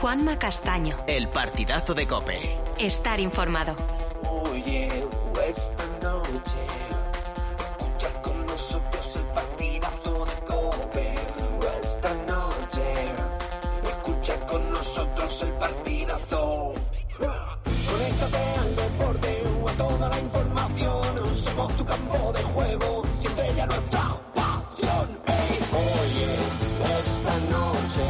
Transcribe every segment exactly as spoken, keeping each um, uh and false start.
Juanma Castaño. El partidazo de COPE. Estar informado. Oye, esta noche escucha con nosotros el partidazo de COPE. Esta noche escucha con nosotros el partidazo. Conéctate al deporte o a toda la información. Somos tu campo de juego, siempre ya nuestra pasión. Hey, oye, esta noche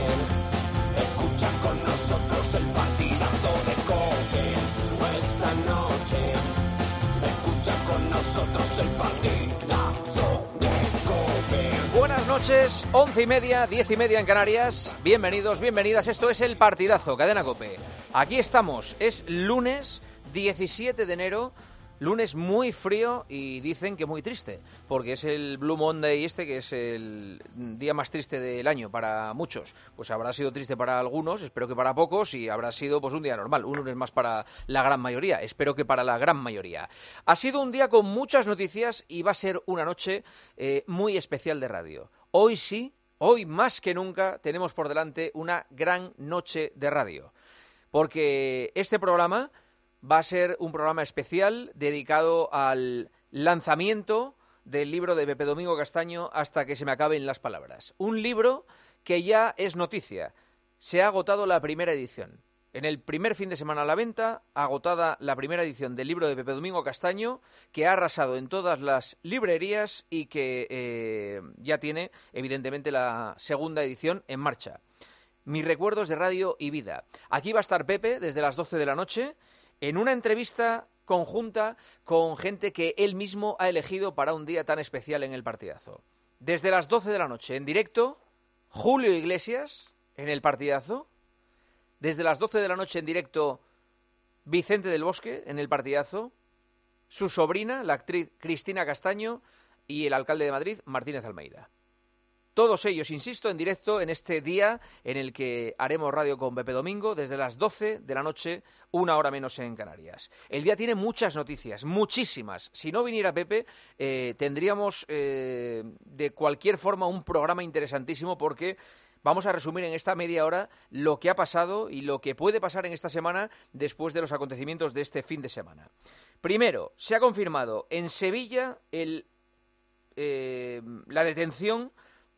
escucha con nosotros el partidazo de COPE. Esta noche escucha con nosotros el partidazo de COPE. Buenas noches, once y media, diez y media en Canarias. Bienvenidos, bienvenidas. Esto es el partidazo, Cadena COPE. Aquí estamos, es lunes diecisiete de enero. Lunes muy frío y dicen que muy triste, porque es el Blue Monday este, que es el día más triste del año para muchos. Pues habrá sido triste para algunos, espero que para pocos, y habrá sido pues un día normal, un lunes más para la gran mayoría, espero que para la gran mayoría. Ha sido un día con muchas noticias y va a ser una noche eh, muy especial de radio. Hoy sí, hoy más que nunca, tenemos por delante una gran noche de radio, porque este programa va a ser un programa especial dedicado al lanzamiento del libro de Pepe Domingo Castaño, Hasta que se me acaben las palabras. Un libro que ya es noticia. Se ha agotado la primera edición. En el primer fin de semana a la venta, agotada la primera edición del libro de Pepe Domingo Castaño, que ha arrasado en todas las librerías y que eh, ya tiene, evidentemente, la segunda edición en marcha. Mis recuerdos de radio y vida. Aquí va a estar Pepe desde las doce de la noche, en una entrevista conjunta con gente que él mismo ha elegido para un día tan especial en el partidazo. Desde las doce de la noche, en directo, Julio Iglesias, en el partidazo. Desde las doce de la noche, en directo, Vicente del Bosque, en el partidazo. Su sobrina, la actriz Cristina Castaño, y el alcalde de Madrid, Martínez Almeida. Todos ellos, insisto, en directo en este día en el que haremos radio con Pepe Domingo desde las doce de la noche, una hora menos en Canarias. El día tiene muchas noticias, muchísimas. Si no viniera Pepe, eh, tendríamos eh, de cualquier forma un programa interesantísimo, porque vamos a resumir en esta media hora lo que ha pasado y lo que puede pasar en esta semana después de los acontecimientos de este fin de semana. Primero, se ha confirmado en Sevilla el, eh, la detención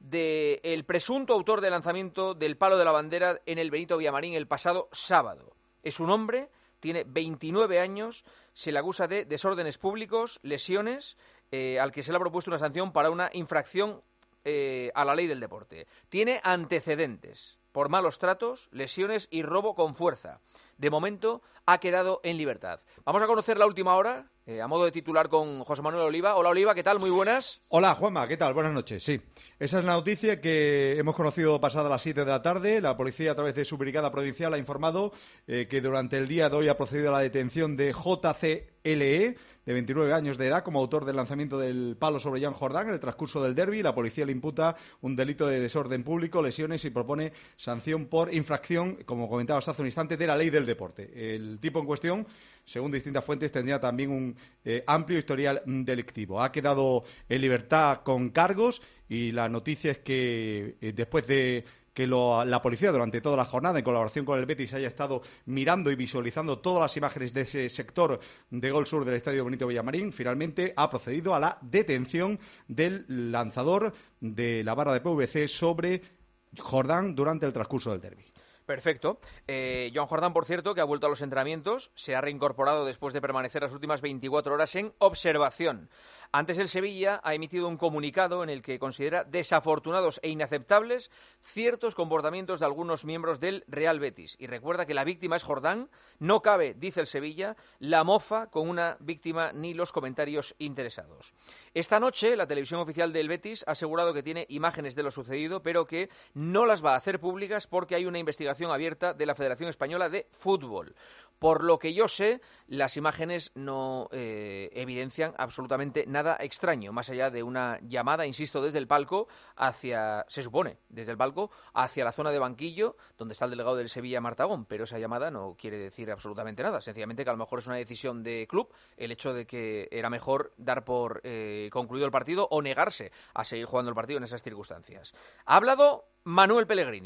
del presunto autor del lanzamiento del palo de la bandera en el Benito Villamarín el pasado sábado. Es un hombre, tiene veintinueve años, se le acusa de desórdenes públicos, lesiones, eh, al que se le ha propuesto una sanción para una infracción eh, a la ley del deporte. Tiene antecedentes por malos tratos, lesiones y robo con fuerza. De momento ha quedado en libertad. Vamos a conocer la última hora, eh, a modo de titular, con José Manuel Oliva. Hola, Oliva, ¿qué tal? Muy buenas. Hola, Juanma, ¿qué tal? Buenas noches. Sí, esa es la noticia que hemos conocido pasada las siete de la tarde. La policía, a través de su brigada provincial, ha informado eh, que durante el día de hoy ha procedido a la detención de J C L E, de veintinueve años de edad, como autor del lanzamiento del palo sobre Joan Jordán en el transcurso del derbi. La policía le imputa un delito de desorden público, lesiones, y propone sanción por infracción, como comentabas hace un instante, de la ley del deporte. El tipo en cuestión, según distintas fuentes, tendría también un eh, amplio historial delictivo. Ha quedado en libertad con cargos, y la noticia es que eh, después de que lo, la policía durante toda la jornada, en colaboración con el Betis, haya estado mirando y visualizando todas las imágenes de ese sector de Gol Sur del Estadio Benito Villamarín, finalmente ha procedido a la detención del lanzador de la barra de P V C sobre Jordán durante el transcurso del derbi. Perfecto. Eh, Joan Jordán, por cierto, que ha vuelto a los entrenamientos, se ha reincorporado después de permanecer las últimas veinticuatro horas en observación. Antes, el Sevilla ha emitido un comunicado en el que considera desafortunados e inaceptables ciertos comportamientos de algunos miembros del Real Betis. Y recuerda que la víctima es Jordán. No cabe, dice el Sevilla, la mofa con una víctima ni los comentarios interesados. Esta noche, la televisión oficial del Betis ha asegurado que tiene imágenes de lo sucedido, pero que no las va a hacer públicas porque hay una investigación abierta de la Federación Española de Fútbol. Por lo que yo sé, las imágenes no eh, evidencian absolutamente nada extraño, más allá de una llamada, insisto, desde el palco hacia, se supone, desde el palco hacia la zona de banquillo, donde está el delegado del Sevilla, Martagón, pero esa llamada no quiere decir absolutamente nada, sencillamente que a lo mejor es una decisión de club, el hecho de que era mejor dar por eh, concluido el partido o negarse a seguir jugando el partido en esas circunstancias. Ha hablado Manuel Pellegrini.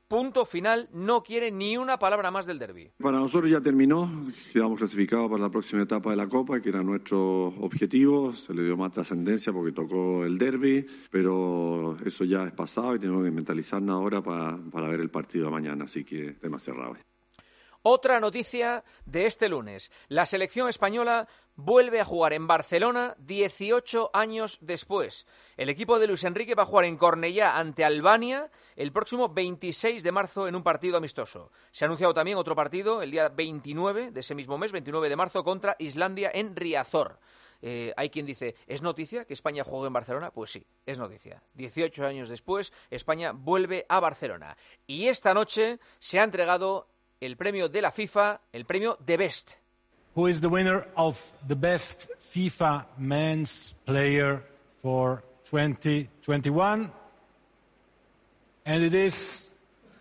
punto final, no quiere ni una palabra más del derbi. Para nosotros ya terminó, quedamos clasificados para la próxima etapa de la Copa, que era nuestro objetivo. Se le dio más trascendencia porque tocó el derbi, pero eso ya es pasado y tenemos que mentalizarnos ahora para, para ver el partido de mañana, así que tema cerrado. Otra noticia de este lunes. La selección española vuelve a jugar en Barcelona dieciocho años después. El equipo de Luis Enrique va a jugar en Cornellá ante Albania el próximo veintiséis de marzo en un partido amistoso. Se ha anunciado también otro partido el día veintinueve de ese mismo mes, veintinueve de marzo, contra Islandia en Riazor. Eh, hay quien dice, ¿es noticia que España juegue en Barcelona? Pues sí, es noticia. dieciocho años después, España vuelve a Barcelona. Y esta noche se ha entregado el premio de la FIFA, el premio The Best. Who is the winner of the best FIFA men's player for twenty twenty-one? And it is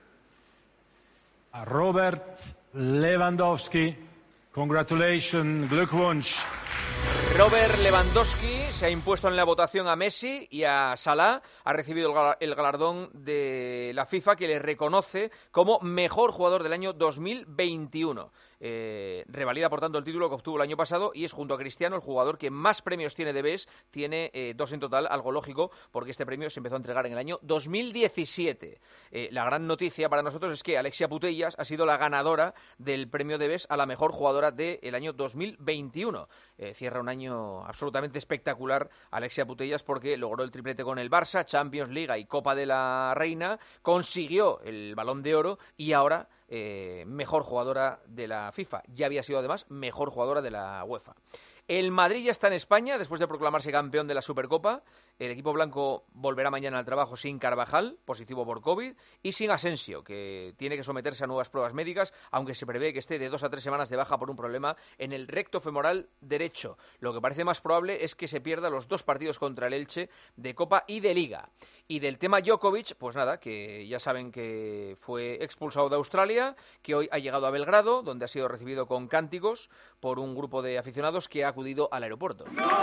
Robert Lewandowski. Congratulations, Glückwunsch. Robert Lewandowski se ha impuesto en la votación a Messi y a Salah. Ha recibido el galardón de la FIFA que le reconoce como mejor jugador del año dos mil veintiuno. Eh, revalida, por tanto, el título que obtuvo el año pasado y es, junto a Cristiano, el jugador que más premios tiene de Best. Tiene eh, dos en total, algo lógico, porque este premio se empezó a entregar en el año dos mil diecisiete. Eh, la gran noticia para nosotros es que Alexia Putellas ha sido la ganadora del premio de Best a la mejor jugadora del año dos mil veintiuno. Eh, cierra un año absolutamente espectacular Alexia Putellas porque logró el triplete con el Barça, Champions, Liga y Copa de la Reina, consiguió el Balón de Oro y ahora eh, mejor jugadora de la FIFA. Ya había sido además mejor jugadora de la UEFA. El Madrid ya está en España después de proclamarse campeón de la Supercopa. El equipo blanco volverá mañana al trabajo sin Carvajal, positivo por COVID, y sin Asensio, que tiene que someterse a nuevas pruebas médicas, aunque se prevé que esté de dos a tres semanas de baja por un problema en el recto femoral derecho. Lo que parece más probable es que se pierda los dos partidos contra el Elche de Copa y de Liga. Y del tema Djokovic, pues nada, que ya saben que fue expulsado de Australia, que hoy ha llegado a Belgrado, donde ha sido recibido con cánticos por un grupo de aficionados que ha acudido al aeropuerto.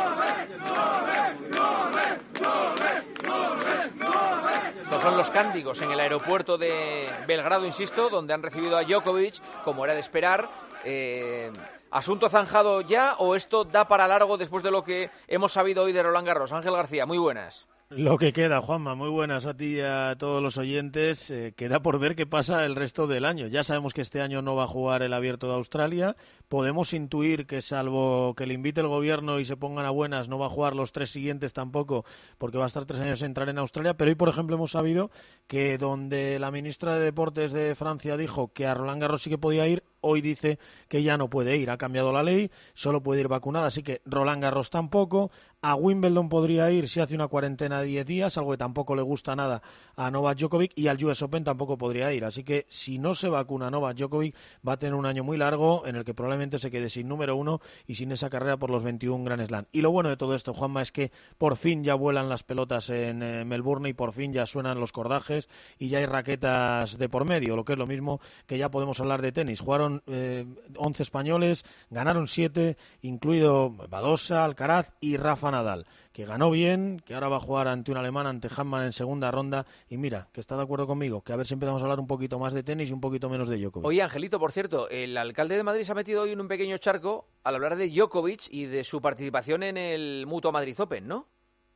Estos son los cánticos en el aeropuerto de Belgrado, insisto, donde han recibido a Djokovic, como era de esperar. Eh, ¿Asunto zanjado ya o esto da para largo después de lo que hemos sabido hoy de Roland Garros? Ángel García, muy buenas. Lo que queda, Juanma, muy buenas a ti y a todos los oyentes. Eh, queda por ver qué pasa el resto del año. Ya sabemos que este año no va a jugar el Abierto de Australia. Podemos intuir que, salvo que le invite el gobierno y se pongan a buenas, no va a jugar los tres siguientes tampoco, porque va a estar tres años sin entrar en Australia. Pero hoy, por ejemplo, hemos sabido que donde la ministra de Deportes de Francia dijo que a Roland Garros sí que podía ir, hoy dice que ya no puede ir. Ha cambiado la ley, solo puede ir vacunada, así que Roland Garros tampoco. A Wimbledon podría ir si hace una cuarentena de diez días, algo que tampoco le gusta nada a Novak Djokovic, y al U S Open tampoco podría ir. Así que si no se vacuna Novak Djokovic, va a tener un año muy largo en el que probablemente se quede sin número uno y sin esa carrera por los veintiún Grand Slam. Y lo bueno de todo esto, Juanma, es que por fin ya vuelan las pelotas en eh, Melbourne y por fin ya suenan los cordajes y ya hay raquetas de por medio, lo que es lo mismo que ya podemos hablar de tenis. Jugaron eh, once españoles, ganaron siete, incluido Badosa, Alcaraz y Rafa Nadal, que ganó bien, que ahora va a jugar ante un alemán, ante Hanman en segunda ronda, y mira, que está de acuerdo conmigo, que a ver si empezamos a hablar un poquito más de tenis y un poquito menos de Djokovic. Oye, Angelito, por cierto, el alcalde de Madrid se ha metido hoy en un pequeño charco al hablar de Djokovic y de su participación en el Mutua Madrid Open, ¿no?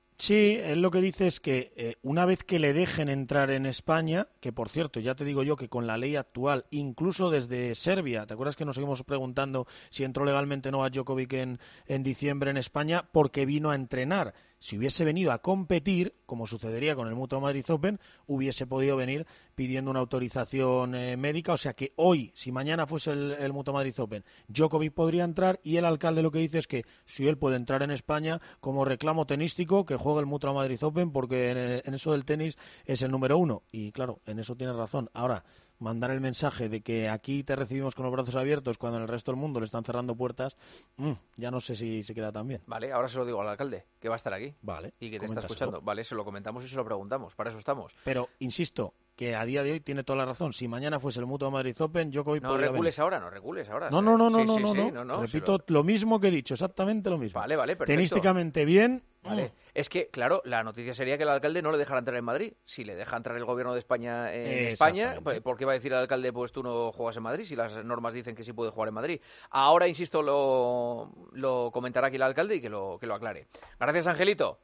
Sí, él lo que dice es que eh, una vez que le dejen entrar en España, que por cierto, ya te digo yo que con la ley actual, incluso desde Serbia, ¿te acuerdas que nos seguimos preguntando si entró legalmente Novak Djokovic en, en diciembre en España? Porque vino a entrenar. Si hubiese venido a competir, como sucedería con el Mutua Madrid Open, hubiese podido venir pidiendo una autorización eh, médica. O sea que hoy, si mañana fuese el, el Mutua Madrid Open, Djokovic podría entrar, y el alcalde lo que dice es que si él puede entrar en España como reclamo tenístico, que juegue el Mutua Madrid Open, porque en, en eso del tenis es el número uno. Y claro, en eso tiene razón. Ahora, mandar el mensaje de que aquí te recibimos con los brazos abiertos cuando en el resto del mundo le están cerrando puertas, mmm, ya no sé si se queda tan bien. Vale, ahora se lo digo al alcalde, que va a estar aquí. Vale. Y que te está escuchando. Vale, se lo comentamos y se lo preguntamos, para eso estamos. Pero, insisto, que a día de hoy tiene toda la razón. Si mañana fuese el Mutua Madrid Open, Djokovic no podría recules venir. ahora, no recules ahora. No, no, no, no, sí, no, sí, no, sí, no. no, no, Repito lo... lo mismo que he dicho, exactamente lo mismo. Vale, vale, perfecto. Tenísticamente bien. Vale. Mm. Es que, claro, la noticia sería que el alcalde no le dejara entrar en Madrid. Si le deja entrar el gobierno de España en España, ¿por qué va a decir al alcalde, pues tú no juegas en Madrid, si las normas dicen que sí puede jugar en Madrid? Ahora, insisto, lo, lo comentará aquí el alcalde y que lo, que lo aclare. Gracias, Angelito.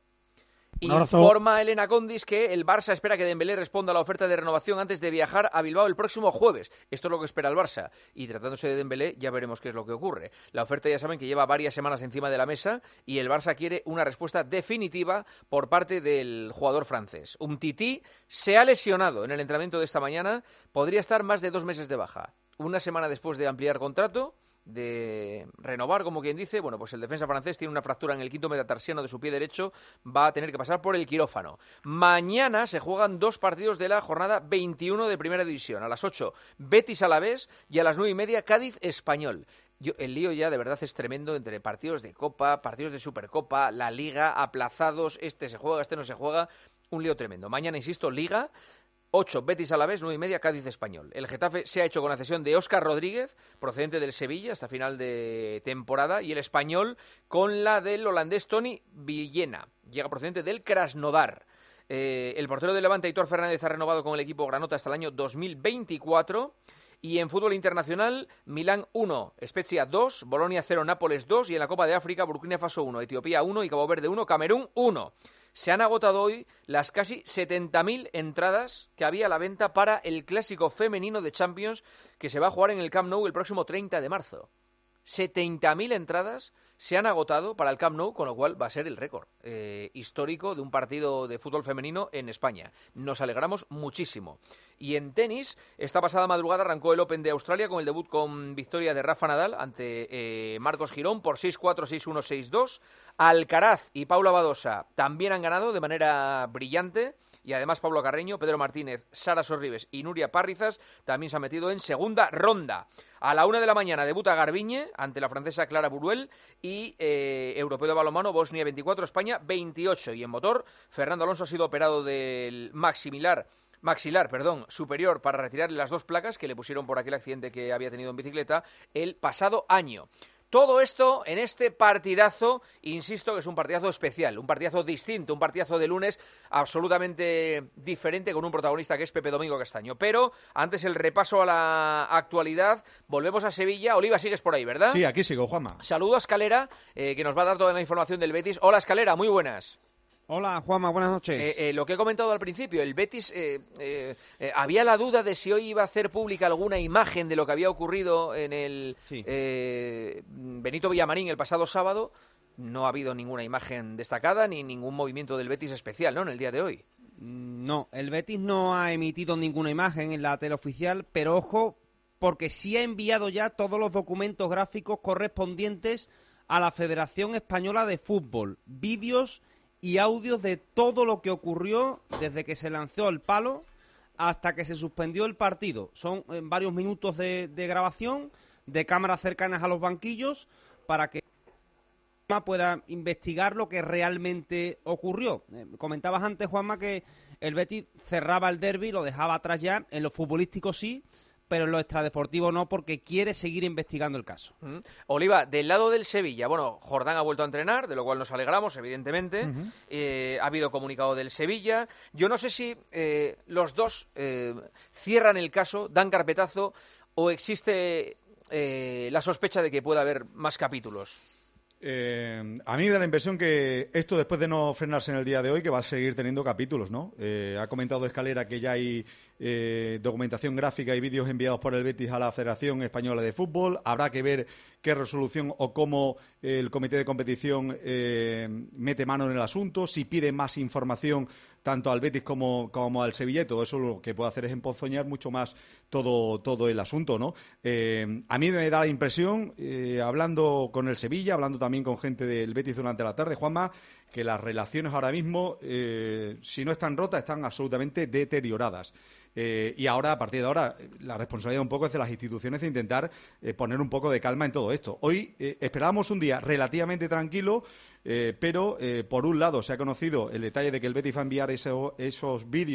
Informa Elena Condis que el Barça espera que Dembélé responda a la oferta de renovación antes de viajar a Bilbao el próximo jueves. Esto es lo que espera el Barça. Y tratándose de Dembélé, ya veremos qué es lo que ocurre. La oferta, ya saben, que lleva varias semanas encima de la mesa y el Barça quiere una respuesta definitiva por parte del jugador francés. Umtiti se ha lesionado en el entrenamiento de esta mañana. Podría estar más de dos meses de baja. Una semana después de ampliar contrato, de renovar, como quien dice, bueno, pues el defensa francés tiene una fractura en el quinto metatarsiano de su pie derecho, va a tener que pasar por el quirófano. Mañana se juegan dos partidos de la jornada veintiuno de Primera División. A las ocho, Betis Alavés, y a las nueve y media, Cádiz Español. Yo, el lío ya de verdad es tremendo entre partidos de Copa, partidos de Supercopa, la Liga, aplazados, este se juega, este no se juega, un lío tremendo. Mañana, insisto, Liga, ocho, Betis Alavés, nueve y media, Cádiz Español. El Getafe se ha hecho con la cesión de Óscar Rodríguez, procedente del Sevilla, hasta final de temporada, y el Español con la del holandés Tony Villena, llega procedente del Krasnodar. Eh, el portero de Levante, Aitor Fernández, ha renovado con el equipo granota hasta el año dos mil veinticuatro. Y en fútbol internacional, Milán uno, Spezia dos, Bolonia cero, Nápoles dos, y en la Copa de África, Burkina Faso uno, Etiopía uno y Cabo Verde uno, Camerún uno. Se han agotado hoy las casi setenta mil entradas que había a la venta para el clásico femenino de Champions que se va a jugar en el Camp Nou el próximo treinta de marzo. setenta mil entradas se han agotado para el Camp Nou, con lo cual va a ser el récord eh, histórico de un partido de fútbol femenino en España. Nos alegramos muchísimo. Y en tenis, esta pasada madrugada arrancó el Open de Australia con el debut con victoria de Rafa Nadal ante eh, Marcos Girón por seis cuatro, seis uno, seis dos. Alcaraz y Paula Badosa también han ganado de manera brillante. Y además Pablo Carreño, Pedro Martínez, Sara Sorribes y Nuria Parrizas también se han metido en segunda ronda. A la una de la mañana debuta Garbiñe ante la francesa Clara Buruel y eh, europeo de balonmano, Bosnia veinticuatro, España veintiocho. Y en motor, Fernando Alonso ha sido operado del maxilar, maxilar perdón, superior para retirarle las dos placas que le pusieron por aquel accidente que había tenido en bicicleta el pasado año. Todo esto en este partidazo, insisto que es un partidazo especial, un partidazo distinto, un partidazo de lunes absolutamente diferente con un protagonista que es Pepe Domingo Castaño. Pero antes el repaso a la actualidad, volvemos a Sevilla. Oliva, sigues por ahí, ¿verdad? Sí, aquí sigo, Juanma. Saludo a Escalera, eh, que nos va a dar toda la información del Betis. Hola, Escalera, muy buenas. Hola, Juanma, buenas noches. Eh, eh, lo que he comentado al principio, el Betis, eh, eh, eh, había la duda de si hoy iba a hacer pública alguna imagen de lo que había ocurrido en el sí. eh, Benito Villamarín el pasado sábado. No ha habido ninguna imagen destacada ni ningún movimiento del Betis especial, ¿no?, en el día de hoy. No, el Betis no ha emitido ninguna imagen en la tele oficial, pero ojo, porque sí ha enviado ya todos los documentos gráficos correspondientes a la Federación Española de Fútbol, vídeos y audios de todo lo que ocurrió desde que se lanzó el palo hasta que se suspendió el partido. Son eh, varios minutos de, de grabación de cámaras cercanas a los banquillos para que pueda investigar lo que realmente ocurrió. Eh, comentabas antes, Juanma, que el Betis cerraba el derbi, lo dejaba atrás ya. En lo futbolístico sí, pero en lo extradeportivo no, porque quiere seguir investigando el caso. Uh-huh. Oliva, del lado del Sevilla, bueno, Jordán ha vuelto a entrenar, de lo cual nos alegramos, evidentemente. Uh-huh. Eh, ha habido comunicado del Sevilla. Yo no sé si eh, los dos eh, cierran el caso, dan carpetazo, o existe eh, la sospecha de que pueda haber más capítulos. Eh, a mí me da la impresión que esto, después de no frenarse en el día de hoy, que va a seguir teniendo capítulos, ¿no? Eh, ha comentado Escalera que ya hay eh, documentación gráfica y vídeos enviados por el Betis a la Federación Española de Fútbol. Habrá que ver qué resolución o cómo el comité de competición eh, mete mano en el asunto, si pide más información tanto al Betis como, como al Sevilla, y todo eso lo que puede hacer es emponzoñar mucho más todo, todo el asunto, ¿no? Eh, a mí me da la impresión, eh, hablando con el Sevilla, hablando también con gente del Betis durante la tarde, Juanma, que las relaciones ahora mismo, eh, si no están rotas, están absolutamente deterioradas. Eh, y ahora, a partir de ahora, la responsabilidad un poco es de las instituciones de intentar eh, poner un poco de calma en todo esto. Hoy eh, esperábamos un día relativamente tranquilo, eh, pero eh, por un lado se ha conocido el detalle de que el Betis va a enviar eso, esos vídeos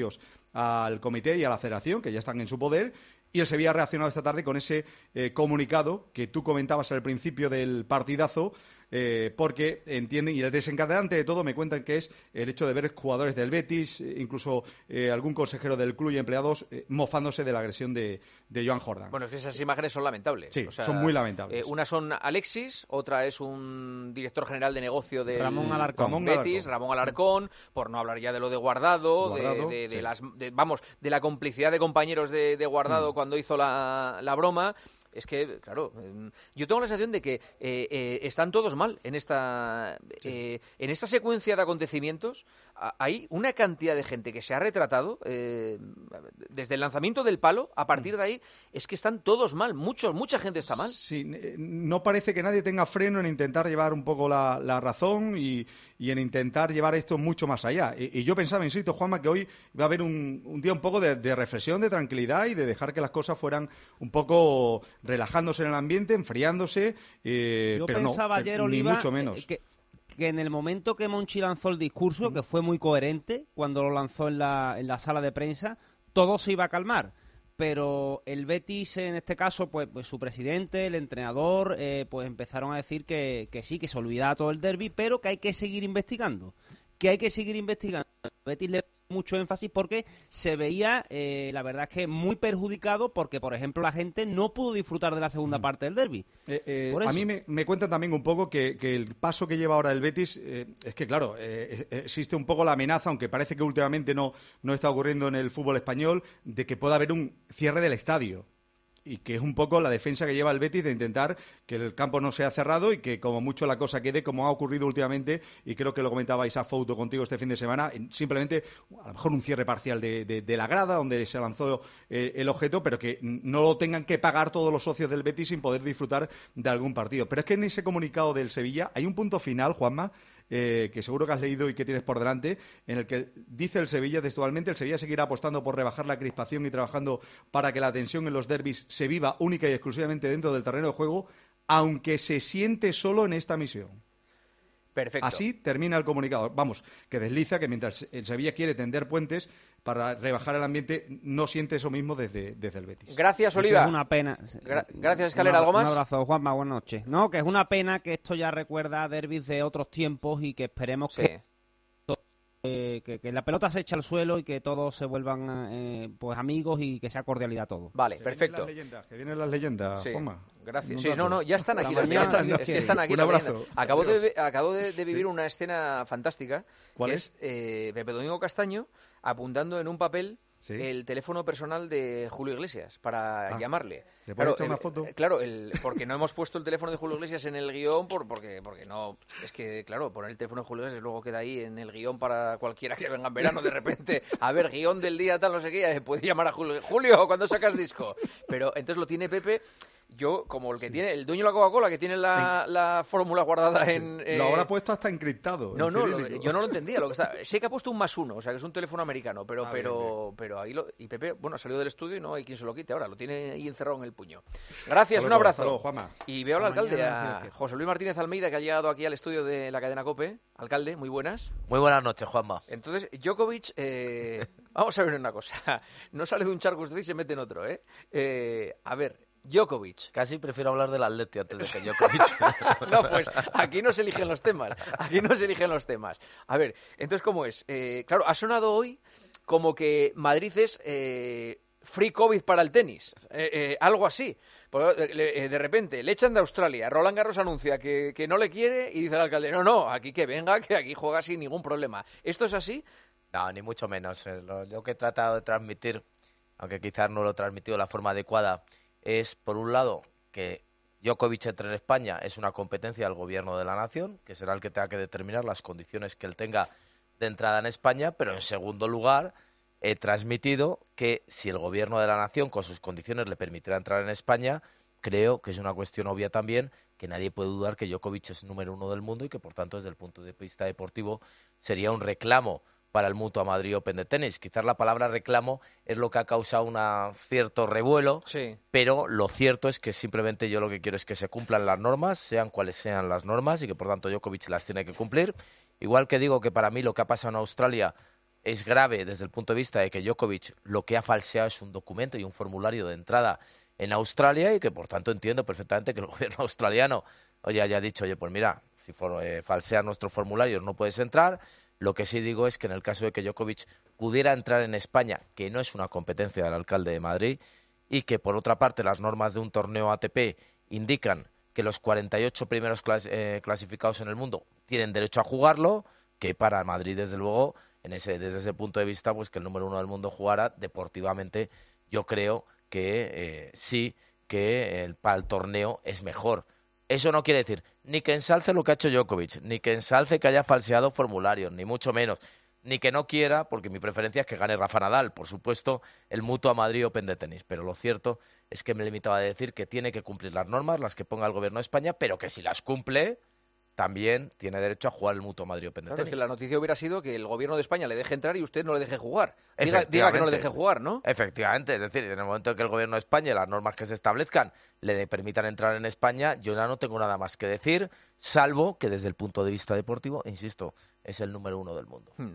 al comité y a la federación, que ya están en su poder, y el Sevilla ha reaccionado esta tarde con ese eh, comunicado que tú comentabas al principio del partidazo, eh, porque entienden, y el desencadenante de todo me cuentan que es el hecho de ver jugadores del Betis, eh, incluso eh, algún consejero del club y empleados eh, mofándose de la agresión de, de Joan Jordan. Bueno, es que esas imágenes son lamentables. Sí, o sea, son muy lamentables. Eh, una son Alexis, otra es un director general de negocio de Ramón Alarcón. Ramón Betis, Alarcón. Ramón Alarcón, por no hablar ya de lo de Guardado, Guardado, de, de, de sí. las, de, vamos, de la complicidad de compañeros de, de Guardado mm. cuando hizo la, la broma. Es que, claro, yo tengo la sensación de que eh, eh, están todos mal en esta sí. eh, en esta secuencia de acontecimientos. A, hay una cantidad de gente que se ha retratado eh, desde el lanzamiento del palo. A partir de ahí es que están todos mal, muchos, mucha gente está mal. Sí, no parece que nadie tenga freno en intentar llevar un poco la, la razón y, y en intentar llevar esto mucho más allá. Y, y yo pensaba, insisto, Juanma, que hoy va a haber un, un día un poco de, de reflexión, de tranquilidad y de dejar que las cosas fueran un poco relajándose en el ambiente, enfriándose, eh, Yo pero pensaba no, ayer, ni Oliva, mucho menos. Que, que en el momento que Monchi lanzó el discurso, mm. que fue muy coherente cuando lo lanzó en la, en la sala de prensa, todo se iba a calmar. Pero el Betis, en este caso, pues, pues su presidente, el entrenador, eh, pues empezaron a decir que, que sí, que se olvidaba todo el derbi, pero que hay que seguir investigando. Que hay que seguir investigando. El Betis le mucho énfasis porque se veía, eh, la verdad es que muy perjudicado porque, por ejemplo, la gente no pudo disfrutar de la segunda mm. parte del derbi. Eh, eh, a mí me, me cuentan también un poco que, que el paso que lleva ahora el Betis, eh, es que, claro, eh, existe un poco la amenaza, aunque parece que últimamente no, no está ocurriendo en el fútbol español, de que pueda haber un cierre del estadio. Y que es un poco la defensa que lleva el Betis de intentar que el campo no sea cerrado y que como mucho la cosa quede como ha ocurrido últimamente, y creo que lo comentaba Isaac Fouto contigo este fin de semana, simplemente a lo mejor un cierre parcial de, de, de la grada donde se lanzó eh, el objeto, pero que no lo tengan que pagar todos los socios del Betis sin poder disfrutar de algún partido. Pero es que en ese comunicado del Sevilla hay un punto final, Juanma, Eh, que seguro que has leído y que tienes por delante, en el que dice el Sevilla textualmente: el Sevilla seguirá apostando por rebajar la crispación y trabajando para que la tensión en los derbis se viva única y exclusivamente dentro del terreno de juego, aunque se siente solo en esta misión. Perfecto. Así termina el comunicado. Vamos, que desliza que mientras el Sevilla quiere tender puentes para rebajar el ambiente, no siente eso mismo desde, desde el Betis. Gracias, Oliva. Es una pena. Gra gracias, Escalera. ¿Algo más? Un abrazo, Juanma. Buenas noches. No, que es una pena que esto ya recuerda a derbis de otros tiempos y que esperemos sí. que, eh, que, que la pelota se eche al suelo y que todos se vuelvan eh, pues amigos y que sea cordialidad todo. Vale, que perfecto. Vienen leyendas, que vienen las leyendas, sí. Juanma. Gracias. Sí, no, no, ya están aquí. Las mañana, leyendas. Es que están aquí. Un abrazo. Acabo de, acabo de, de vivir sí. una escena fantástica. ¿Cuál que es? es eh, Pepe Domingo Castaño apuntando en un papel ¿sí? el teléfono personal de Julio Iglesias para ah. llamarle. ¿Le puedes claro, echar una el, foto? Claro, el, porque no hemos puesto el teléfono de Julio Iglesias en el guión por, porque, porque no... Es que, claro, poner el teléfono de Julio Iglesias luego queda ahí en el guión para cualquiera que venga en verano de repente. A ver, guión del día, tal, no sé qué, puede llamar a Julio. Julio, ¿cuándo sacas disco? Pero entonces lo tiene Pepe... Yo, como el que sí. tiene, el dueño de la Coca-Cola, que tiene la, la fórmula guardada sí. en... Eh... Lo habrá puesto hasta encriptado. No, no, lo, yo no lo entendía. Lo que está... Sé que ha puesto un más uno, o sea, que es un teléfono americano, pero ah, pero bien, bien. pero ahí lo... Y Pepe, bueno, ha salido del estudio y no hay quien se lo quite ahora, lo tiene ahí encerrado en el puño. Gracias, un abrazo. Luego, Juanma. Y veo al alcalde, a José Luis Martínez Almeida, que ha llegado aquí al estudio de la cadena COPE. Alcalde, muy buenas. Muy buenas noches, Juanma. Entonces, Djokovic, eh... vamos a ver una cosa. No sale de un charco usted y se mete en otro, ¿eh? eh a ver... Djokovic. Casi prefiero hablar del Atleti antes de que Djokovic. No, pues aquí no se eligen los temas. Aquí no se eligen los temas. A ver, entonces, ¿cómo es? Eh, claro, ha sonado hoy como que Madrid es eh, free COVID para el tenis. Eh, eh, algo así. De repente, le echan de Australia. Roland Garros anuncia que, que no le quiere y dice el alcalde, no, no, aquí que venga, que aquí juega sin ningún problema. ¿Esto es así? No, ni mucho menos. Lo que he tratado de transmitir, aunque quizás no lo he transmitido de la forma adecuada, es, por un lado, que Djokovic entre en España es una competencia del gobierno de la nación, que será el que tenga que determinar las condiciones que él tenga de entrada en España, pero en segundo lugar he transmitido que si el gobierno de la nación con sus condiciones le permitirá entrar en España, creo que es una cuestión obvia también que nadie puede dudar que Djokovic es número uno del mundo y que por tanto desde el punto de vista deportivo sería un reclamo para el Mutua Madrid Open de tenis. Quizás la palabra reclamo es lo que ha causado un cierto revuelo, sí. pero lo cierto es que simplemente yo lo que quiero es que se cumplan las normas, sean cuales sean las normas, y que por tanto Djokovic las tiene que cumplir. Igual que digo que para mí lo que ha pasado en Australia es grave desde el punto de vista de que Djokovic lo que ha falseado es un documento y un formulario de entrada en Australia y que por tanto entiendo perfectamente que el gobierno australiano oye, haya dicho, oye, pues mira, si for, eh, falseas nuestros formularios no puedes entrar. Lo que sí digo es que en el caso de que Djokovic pudiera entrar en España, que no es una competencia del alcalde de Madrid, y que por otra parte las normas de un torneo A T P indican que los cuarenta y ocho primeros clas eh, clasificados en el mundo tienen derecho a jugarlo, que para Madrid desde luego, en ese, desde ese punto de vista, pues que el número uno del mundo jugara deportivamente, yo creo que eh, sí, que el, para el torneo es mejor. Eso no quiere decir ni que ensalce lo que ha hecho Djokovic, ni que ensalce que haya falseado formularios, ni mucho menos, ni que no quiera, porque mi preferencia es que gane Rafa Nadal, por supuesto, el Mutua Madrid Open de tenis. Pero lo cierto es que me limitaba a decir que tiene que cumplir las normas, las que ponga el gobierno de España, pero que si las cumple, también tiene derecho a jugar el Mutua Madrid Open de Claro, tenis. es que la noticia hubiera sido que el gobierno de España le deje entrar y usted no le deje jugar. Diga, diga que no le deje jugar, ¿no? Efectivamente, es decir, en el momento en que el gobierno de España y las normas que se establezcan le de- permitan entrar en España, yo ya no tengo nada más que decir, salvo que desde el punto de vista deportivo, insisto, es el número uno del mundo. Hmm.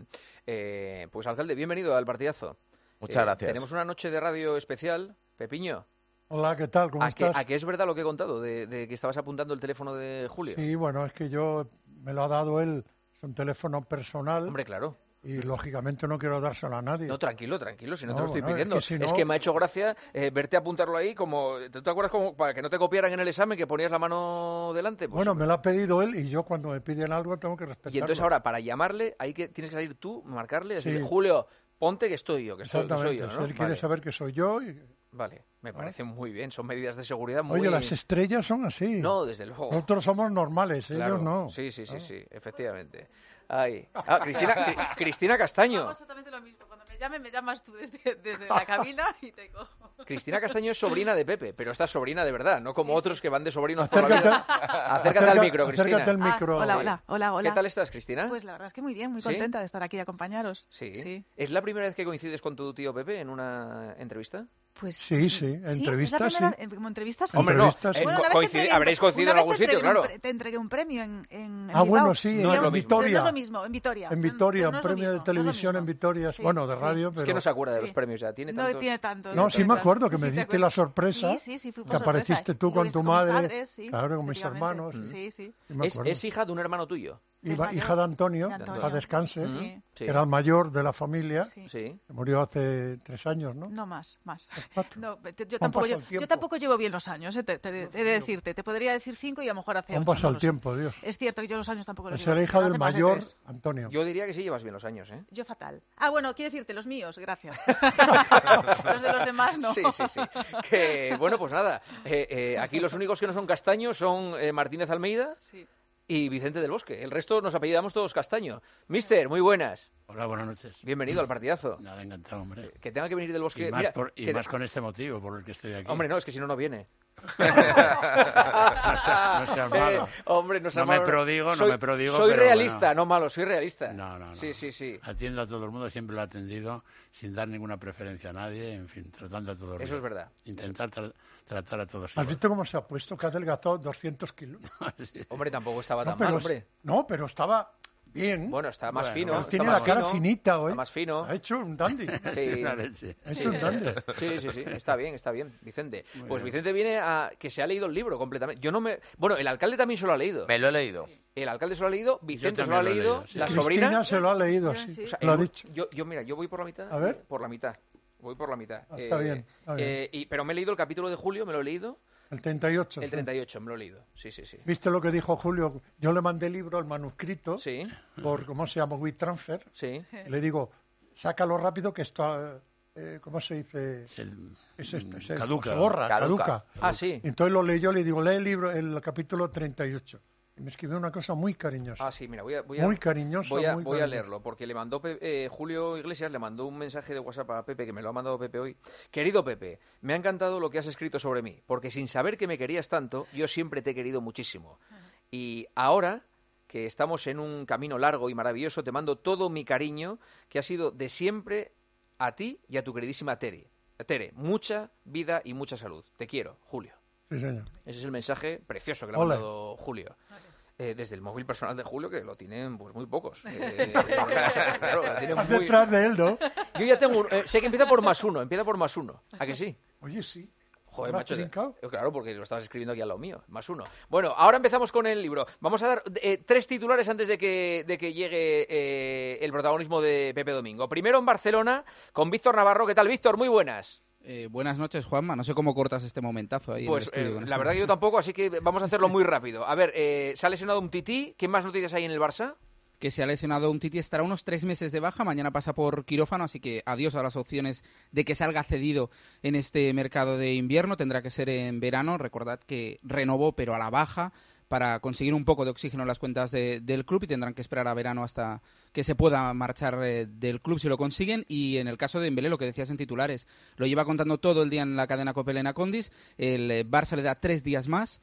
Eh, pues alcalde, bienvenido al partidazo. Muchas Eh, gracias. Tenemos una noche de radio especial. Pepiño, Hola, ¿qué tal? ¿Cómo ¿a que, estás? a que es verdad lo que he contado de, de que estabas apuntando el teléfono de Julio? Sí, bueno, es que yo me lo ha dado él, es un teléfono personal. Hombre, claro. Y lógicamente no quiero dárselo a nadie. No, tranquilo, tranquilo, si no, No, te lo estoy bueno, es pidiendo. que si no- Es que me ha hecho gracia eh, verte apuntarlo ahí como... ¿Tú te acuerdas como para que no te copiaran en el examen que ponías la mano delante? Pues, Bueno, me lo ha pedido él y yo cuando me piden algo tengo que respetarlo. y entonces ahora, para llamarle, hay que tienes que salir tú, marcarle, decirle, Sí. Julio, ponte que estoy yo, que soy, que soy Exactamente, yo, si ¿no? él quiere Vale. saber que soy yo. Y... Vale, me parece muy bien. Son medidas de seguridad muy... Oye, las estrellas son así. No, desde luego. Nosotros somos normales, Claro. ellos no. Sí, sí, sí, Ah. sí, efectivamente. Ay. Ah, Cristina, Cri- Cristina Castaño. Hago exactamente lo mismo. Cuando me llamen, me llamas tú desde, desde la cabina y te cojo. Cristina Castaño es sobrina de Pepe, pero esta es sobrina de verdad, no como Sí, otros que van de sobrinos por la Acércate, vida. Acércate acerca- al micro, Cristina. acércate al Ah, micro. hola, Sí. hola, hola, hola. ¿Qué tal estás, Cristina? Pues la verdad es que muy bien, muy ¿Sí? contenta de estar aquí y acompañaros. Sí. Sí. ¿Es la primera vez que coincides con tu tío Pepe en una entrevista? Pues Sí, sí, ¿es la entrevistas sí. primera- en- Como entrevistas sí. Hombre, no, Entrevistas, eh, sí. Bueno, una co- vez te coincidi- entregué un- habréis coincidido en una vez algún te sitio, entregué un claro. pre- Te entregué un premio en, en, en Ah, Bilbao. bueno, sí, No es en lo mismo. Vitoria. No es lo mismo, en Vitoria. En No- Vitoria, no un es lo premio de mismo, no es lo televisión en mismo. Vitoria, Sí, bueno, de sí. radio, Es pero... que no se acuerda de los Sí. premios ya, tiene No tantos... tiene tanto. No, sí me tanto. acuerdo que me Sí, te diste acuerdas. la sorpresa, Sí, sí, sí, fui por que sorpresa. apareciste tú Y lo con viste tu con mis madre, padres, sí, claro, con mis efectivamente. hermanos. Sí, sí. Sí me Es, acuerdo. es hija de un hermano tuyo. Iba- mayor. hija de Antonio, De Antonio. para descanse, Sí. Sí. era el mayor de la familia, Sí. Sí. que murió hace tres años, ¿no? No más, más. Cuatro. No, te- yo, Han tampoco, pasado yo, el tiempo. yo tampoco llevo bien los años, eh, te, te- he de decirte. Te podría decir cinco y a lo mejor hace Han ocho, pasado no el lo sé. tiempo, Dios. Es cierto que yo los años tampoco los Es llevo. la hija pero del hace más de mayor tres. Antonio. Yo diría que sí llevas bien los años, ¿eh? Yo fatal. Ah, bueno, quiero decirte, los míos, gracias. Los de los demás no. Sí, sí, sí. Que, bueno, pues nada, eh, eh, aquí los únicos que no son castaños son eh, Martínez Almeida Sí. y Vicente del Bosque. El resto nos apellidamos todos Castaño. Mister, muy buenas. Hola, buenas noches. Bienvenido al partidazo. Nada, encantado, hombre. Que tenga que venir del Bosque. Y más, Mira, por- y que- más con este motivo por el que estoy aquí. Hombre, no, es que si no, no viene. No sea- no seas malo. Eh, hombre, no, seas No me malo. prodigo, no Soy- me prodigo, Soy pero realista, bueno. no malo, soy realista. No, no, no. Sí, sí, sí. Atiendo a todo el mundo, siempre lo he atendido, sin dar ninguna preferencia a nadie, en fin, tratando a todos Eso bien. es verdad. Intentar tra- tratar a todos ¿Has igual. visto cómo se ha puesto? Que ha adelgazado doscientos kilos. Sí. Hombre, tampoco estaba No, tan pero, mal, es- hombre. no, pero estaba bien. Bueno, está más Bueno, fino. pero está Tiene más la cara fino, finita hoy. Está más fino. Ha hecho un dandy. Sí. Una leche. Ha hecho un dandy. Sí, sí, sí, está bien, está bien, Vicente. Muy Pues bien. Vicente viene a que se ha leído el libro completamente. Yo no me, bueno, el alcalde también se lo ha leído. Me lo he leído. El alcalde se lo ha leído, Vicente se lo ha también lo he leído, leído, sí. la Cristina sobrina. se lo ha leído, Yo sí. sí. O sea, Lo ha el- dicho. Yo, yo mira, yo voy por la mitad. A ver. eh, Por la mitad. Voy por la mitad. Ah, está bien, está bien. eh, y, pero me he leído el capítulo de Julio, me lo he leído. El treinta y ocho. El sí. treinta y ocho, me lo he leído. Sí, sí, sí. ¿Viste lo que dijo Julio? Yo le mandé el libro, el manuscrito, Sí, por, ¿cómo se llama? WeTransfer. sí. Y le digo, sácalo rápido que esto, eh, ¿cómo se dice? Es el- Es esto, es esto, Caduca. se borra, Caduca. caduca. Ah, sí. Entonces lo leyó, le digo, lee el libro, el capítulo treinta y ocho. Y me escribió una cosa muy cariñosa. Ah, sí, mira, voy a, voy a, Muy cariñosa, voy a, muy voy a cariñosa. leerlo, porque le mandó Pe- eh, Julio Iglesias, le mandó un mensaje de WhatsApp a Pepe, que me lo ha mandado Pepe hoy. Querido Pepe, me ha encantado lo que has escrito sobre mí, porque sin saber que me querías tanto, yo siempre te he querido muchísimo. Y ahora que estamos en un camino largo y maravilloso, te mando todo mi cariño, que ha sido de siempre a ti y a tu queridísima Tere. Tere, mucha vida y mucha salud. Te quiero, Julio. Sí, señor. Ese es el mensaje precioso que le ha Ole. mandado Julio. Eh, desde el móvil personal de Julio, que lo tienen pues muy pocos. Eh, claro, lo tienen Vas muy... detrás de él, ¿no? Yo ya tengo... un- eh, sé que empieza por más uno, empieza por más uno. ¿A que sí? Oye, sí. Joder, ¿Lo has macho. trincado? eh, Claro, porque lo estabas escribiendo aquí al lado mío. Más uno. Bueno, ahora empezamos con el libro. Vamos a dar eh, tres titulares antes de que, de que llegue eh, el protagonismo de Pepe Domingo. Primero en Barcelona, con Víctor Navarro. ¿Qué tal, Víctor? Muy buenas. Eh, buenas noches, Juanma. No sé cómo cortas este momentazo ahí Pues en el estudio. eh, con la esto. verdad que yo tampoco, así que vamos a hacerlo muy rápido. A ver, eh, se ha lesionado un tití. ¿Qué más noticias hay en el Barça? Que se ha lesionado un Titi, estará unos tres meses de baja, mañana pasa por quirófano, así que adiós a las opciones de que salga cedido en este mercado de invierno, tendrá que ser en verano, recordad que renovó pero a la baja para conseguir un poco de oxígeno en las cuentas de, del club y tendrán que esperar a verano hasta que se pueda marchar eh, del club si lo consiguen. Y en el caso de Dembélé, lo que decías en titulares, lo lleva contando todo el día en la cadena COPE Elena Condis, el eh, Barça le da tres días más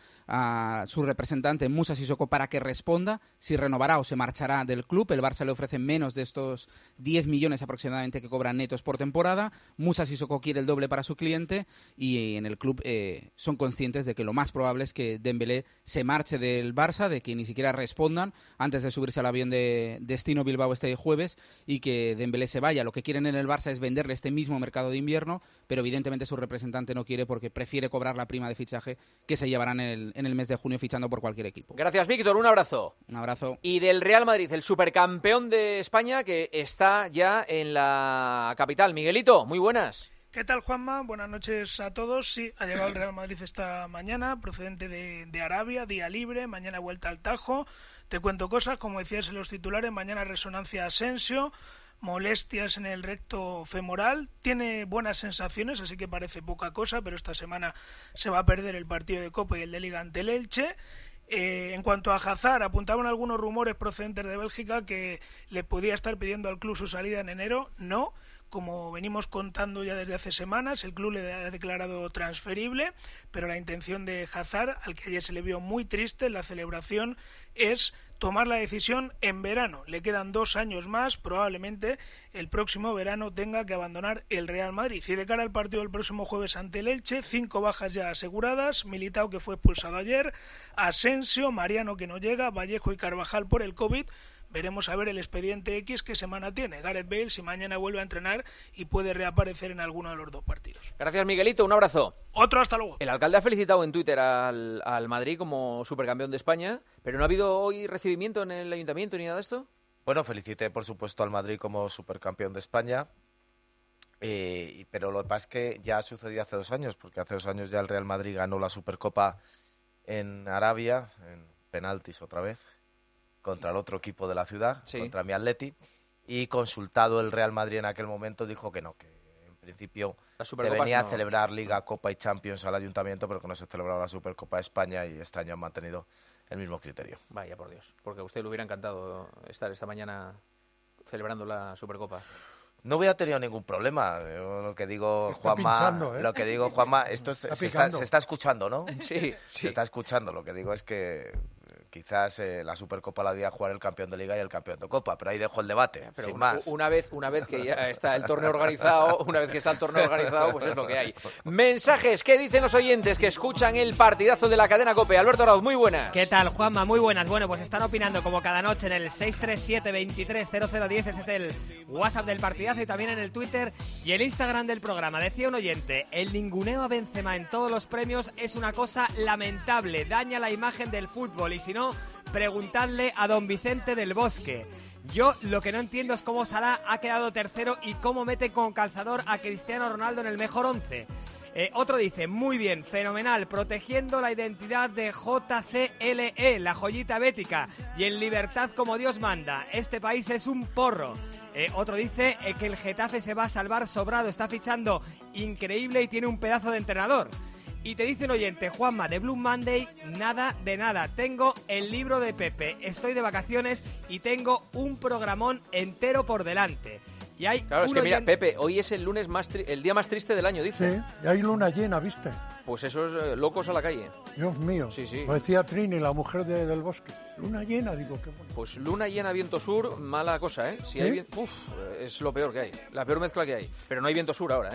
a su representante Moussa Sissoko para que responda si renovará o se marchará del club. El Barça le ofrece menos de estos diez millones aproximadamente que cobran netos por temporada. Moussa Sissoko quiere el doble para su cliente y en el club eh, son conscientes de que lo más probable es que Dembélé se marche del Barça, de que ni siquiera respondan antes de subirse al avión de destino Bilbao este jueves y que Dembélé se vaya. Lo que quieren en el Barça es venderle este mismo mercado de invierno, pero evidentemente su representante no quiere porque prefiere cobrar la prima de fichaje que se llevarán en el, en el mes de junio fichando por cualquier equipo. Gracias, Víctor. Un abrazo. Un abrazo. Y del Real Madrid, el supercampeón de España que está ya en la capital. Miguelito, muy buenas. ¿Qué tal, Juanma? Buenas noches a todos. Sí, ha llegado el Real Madrid esta mañana, procedente de, de Arabia, día libre, mañana vuelta al Tajo. Te cuento cosas, como decías en los titulares, mañana resonancia Asensio, molestias en el recto femoral, tiene buenas sensaciones, así que parece poca cosa, pero esta semana se va a perder el partido de Copa y el de Liga ante el Elche. Eh, en cuanto a Hazard, apuntaban algunos rumores procedentes de Bélgica que le podía estar pidiendo al club su salida en enero. No, como venimos contando ya desde hace semanas, el club le ha declarado transferible, pero la intención de Hazard, al que ayer se le vio muy triste en la celebración, es tomar la decisión en verano. Le quedan dos años más, probablemente el próximo verano tenga que abandonar el Real Madrid. Y de cara al partido del próximo jueves ante el Elche, cinco bajas ya aseguradas: Militao, que fue expulsado ayer, Asensio, Mariano, que no llega, Vallejo y Carvajal por el COVID. Veremos a ver el expediente X qué semana tiene Gareth Bale, si mañana vuelve a entrenar y puede reaparecer en alguno de los dos partidos. Gracias, Miguelito. Un abrazo. Otro, hasta luego. El alcalde ha felicitado en Twitter al, al Madrid como supercampeón de España, pero ¿no ha habido hoy recibimiento en el ayuntamiento ni nada de esto? Bueno, felicité por supuesto al Madrid como supercampeón de España, eh, pero lo que pasa es que ya sucedió hace dos años, porque hace dos años ya el Real Madrid ganó la Supercopa en Arabia, en penaltis otra vez, contra el otro equipo de la ciudad, sí. contra mi Atleti, y consultado el Real Madrid en aquel momento dijo que no, que en principio se venía no. a celebrar Liga, Copa y Champions al Ayuntamiento, pero que no se celebraba la Supercopa de España, y este año han mantenido el mismo criterio. Vaya por Dios, porque a usted le hubiera encantado estar esta mañana celebrando la Supercopa. No hubiera tenido ningún problema. Yo lo que digo, está Juanma, pinchando, ¿eh? Lo que digo, Juanma, esto está se, está, se está escuchando, ¿no? Sí, sí. Se está escuchando. Lo que digo es que quizás eh, la Supercopa la debía jugar el campeón de Liga y el campeón de Copa, pero ahí dejo el debate, pero sin una, más. Una vez, una vez que ya está el torneo organizado, una vez que está el torneo organizado, pues es lo que hay. Mensajes, ¿qué dicen los oyentes que escuchan el partidazo de la cadena COPE? Alberto Arauz, muy buenas. ¿Qué tal, Juanma? Muy buenas. Bueno, pues están opinando como cada noche en el seis tres siete, veintitrés, cero cero diez, ese es el WhatsApp del partidazo, y también en el Twitter y el Instagram del programa. Decía un oyente, el ninguneo a Benzema en todos los premios es una cosa lamentable, daña la imagen del fútbol, y si no, preguntadle a don Vicente del Bosque. Yo lo que no entiendo es cómo Salah ha quedado tercero y cómo mete con calzador a Cristiano Ronaldo en el mejor once. Eh, otro dice, muy bien, fenomenal, protegiendo la identidad de J C L E, la joyita bética, y en libertad como Dios manda. Este país es un porro. Eh, otro dice eh, que el Getafe se va a salvar sobrado, está fichando increíble y tiene un pedazo de entrenador. Y te dice un oyente, Juanma, de Blue Monday, nada de nada. Tengo el libro de Pepe, estoy de vacaciones y tengo un programón entero por delante. Y hay claro, es que mira, oyente... Pepe, hoy es el lunes más tri... el día más triste del año, dice. Sí, y hay luna llena, ¿viste? Pues esos eh, locos a la calle. Dios mío. Sí, sí. Lo decía Trini, la mujer de, del Bosque. Luna llena, digo, qué bueno. Pues luna llena, viento sur, mala cosa, ¿eh? Si ¿Sí? hay viento... Uf, es lo peor que hay. La peor mezcla que hay. Pero no hay viento sur ahora, ¿eh?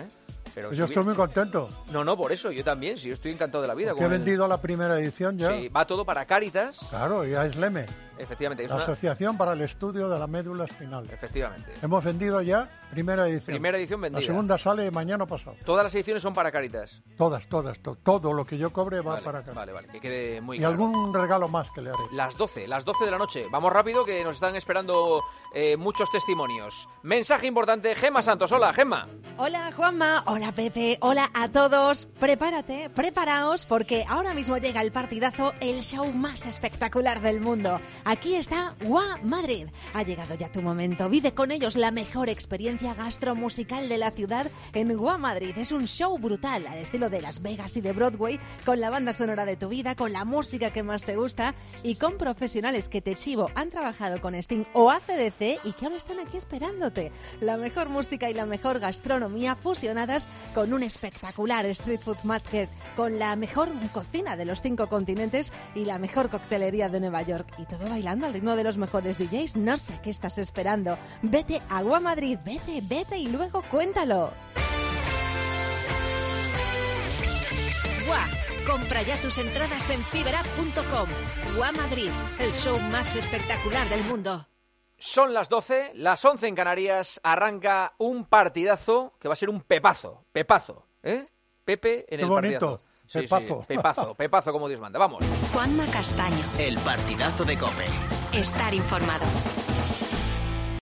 Pero Pues si yo estoy hubiera- muy contento. No, no, por eso, yo también, sí, yo estoy encantado de la vida. Que he con el- vendido la primera edición ya. Sí, va todo para Cáritas. Claro, y a Esleme, Efectivamente, es la una- Asociación para el Estudio de la Médula Espinal. Efectivamente. Hemos vendido ya primera edición. Primera edición vendida. La segunda sale mañana pasado. Todas las ediciones son para Cáritas. Todas, todas, to- todo lo que yo cobre va Vale, para acá. Vale, vale, que quede muy Y claro. algún regalo más que le haré. Las doce, las doce de la noche. Vamos rápido, que nos están esperando eh, muchos testimonios. Mensaje importante, Gemma Santos. Hola, Gemma. Hola Juanma, hola Pepe, hola a todos. Prepárate, preparaos, porque ahora mismo llega el partidazo, el show más espectacular del mundo. Aquí está Gua Madrid. Ha llegado ya tu momento. Vive con ellos la mejor experiencia gastromusical de la ciudad en Gua Madrid. Es un show brutal, al estilo de Las Vegas y de Broadway, con la banda sonora de tu vida, con la música que más te gusta y con profesionales que te chivo han trabajado con Sting o A C D C y que ahora están aquí esperándote. La mejor música y la mejor gastronomía fusionadas con un espectacular street food market, con la mejor cocina de los cinco continentes y la mejor coctelería de Nueva York. Y todo bailando al ritmo de los mejores D Js. No sé qué estás esperando. Vete a Gua Madrid, vete, vete y luego cuéntalo. Gua. Compra ya tus entradas en fiberapp punto com. Gua Madrid, el show más espectacular del mundo. Son las doce, las once en Canarias. Arranca un partidazo que va a ser un pepazo. Pepazo, ¿eh? Pepe en Qué el bonito. partidazo. Sí, Pepazo. sí, pepazo, pepazo como Dios manda. Vamos. Juanma Castaño. El partidazo de COPE. Estar informado.